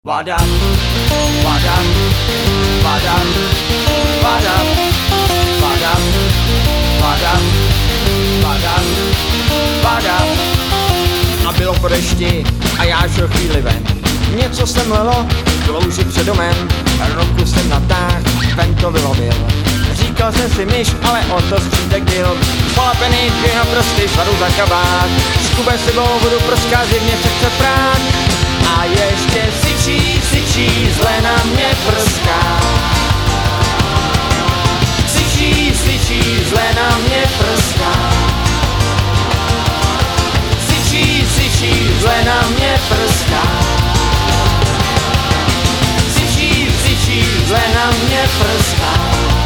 Vadam, vadam, vadam, vadam, vadam, vadam, vadam, vadam. A bylo po dešti a já šel chvíli ven. Něco jsem lelo, klouži před domem, ruku jsem natáhl, ven to vylovil. Říkal jsem si myš, ale on to skřítek byl. Polapený dvě na prsty, svadu za kabát. Skubem sebou budu prskat, zjevně se chce prát. A ještě syčí, zle na mě prská. Syčí, zle na mě prská. Syčí, zle na mě prská. Syčí, zle na mě prská.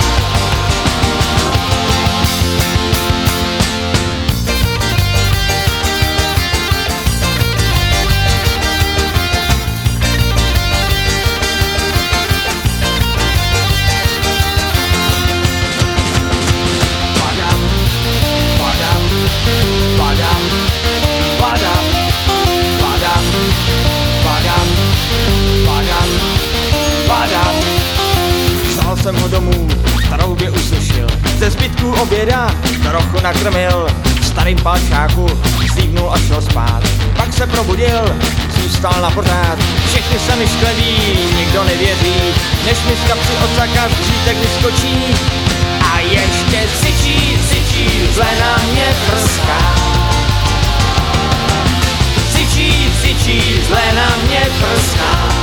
Vzal jsem ho domů, v troubě usušil, ze zbytků oběda trochu nakrmil. V starým palčáku slívnul a šel spát. Pak se probudil, zůstal na pořád. Všechny se mi škleví, nikdo nevěří, než mi z kapsy od saka skřítek vyskočí. A ještě syčí, zle na mě prská. Syčí, zle na mě prská.